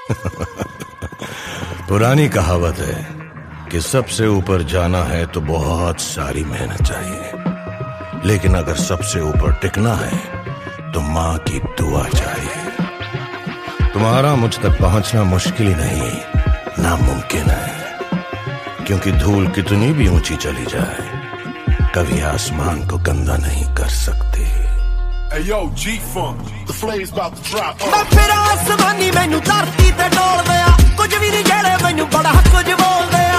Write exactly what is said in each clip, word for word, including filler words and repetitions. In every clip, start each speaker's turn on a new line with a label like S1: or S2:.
S1: पुरानी कहावत है कि सबसे ऊपर जाना है तो बहुत सारी मेहनत चाहिए, लेकिन अगर सबसे ऊपर टिकना है तो माँ की दुआ चाहिए। तुम्हारा मुझ तक पहुंचना मुश्किल ही नहीं, नामुमकिन है, क्योंकि धूल कितनी भी ऊंची चली जाए कभी आसमान को गंदा नहीं कर सकती।
S2: Hey yo, G-Funk, the flame's about to drop.
S3: मैं फिर आसमानी मैनू धरती ते डोल दिया, कुछ भी नहीं जेड़े मैनू बड़ा कुछ बोल दिया।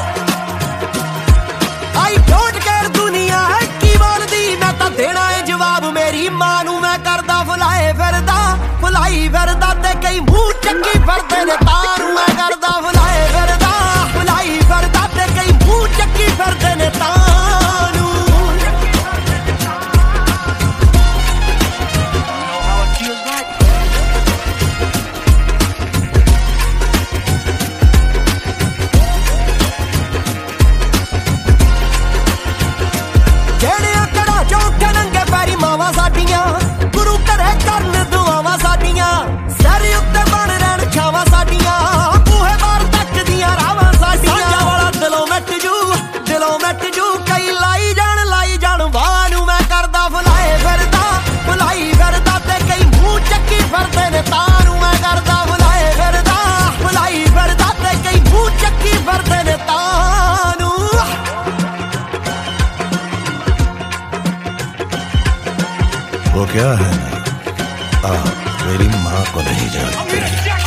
S3: आई डोंट केयर दुनिया है की बोलदी, मैं तां देना है जवाब मेरी मां नू। मैं करदा फुलाए फिरदा फुलाई फिरदा ते कई मुंह चंगी फिरदे ने तारू। मैं करदा फुलाए फिरदा फुलाई फिरदा ते कई मुंह चंगी फिरदे ने तारू। गुरु करे करन दुआवां साडियां, सर उत्ते बन रहन छावां साडियां, बूहे बार तक दियां रावां साडियां। साजा वाला दिलों मिट जू दिलों मिट जू, कई लाई जान लाई जान वाह नू। मैं करदा फुलाए फिरदा फुलाई फिरदा ते कई मुंह चक्की फिरदे ने तारू। मैं करदा फुलाए फिरदा फुलाई फिरदा ते कई मुंह चक्की फिरदे ने तारू।
S1: वो क्या है ना, आप मेरी माँ को नहीं जानते।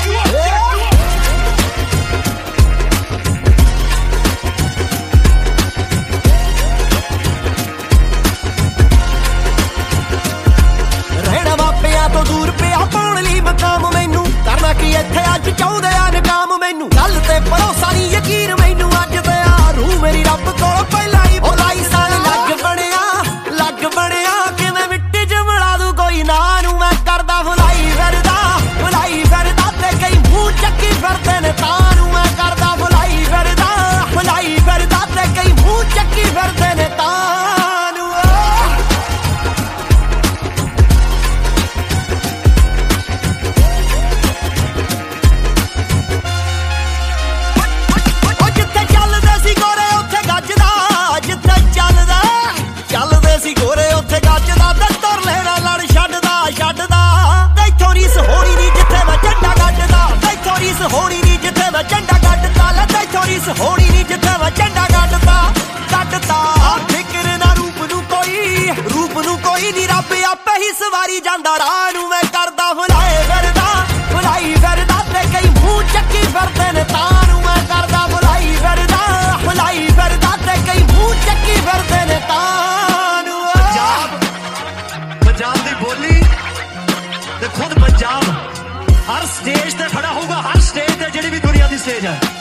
S1: रहना मापिया तो दूर पिया पाउण लई मकाम मैनू, करना की इत्थे अज चाहुंदे आ नकाम मैनू। गल ते भरोसा नहीं यकीन मैनू अज ते आ, रूह मेरी रब कोल पहला ही बुलाई साल लग बणिया लग बणिया। किवें मिट्टी च मिला दूं कोई ना नू। मैं करदा फुलाई फिरदा फुलाई फिरदा ते कई मुंह चक्की फिरदे ने तारू। मैं करदा फुलाई फिरदा फुलाई फिरदा ते कई मुंह चक्की फिरदे ने तारू। जिथे चलदे सी गोरे उत्थे गजदा, जिथे चलदा चलदे सी गोरे उत्थे गजदा। ते तुर लेना लड़ छड्डदा छड्डदा, तैथों रीस होनी नी जिथे मैं झंडा गड्डदा। तैथों रीस होनी नी जिथे मैं झंडा गड्डदा। लै तैथों रीस होनी नी जिथे मैं झंडा गड्डदा गड्डदा। फिक्र ना रूप नू कोई रूप नू कोई नी, रब आपे ही सवारी जांदा राह नू। मैं करदा फुलाए फिरदा फुलाई फिरदा ते कई मुंह चक्की फिरदे ने तारू। मैं करदा फुलाई फिरदा फुलाई फिरदा ते कई मुंह चक्की फिरदे ने तारू।
S4: पंजाब दी बोली ते खुद पंजाब हर स्टेज ते खड़ा होगा, हर स्टेज ते जेड़ी भी दुनिया दी स्टेज है।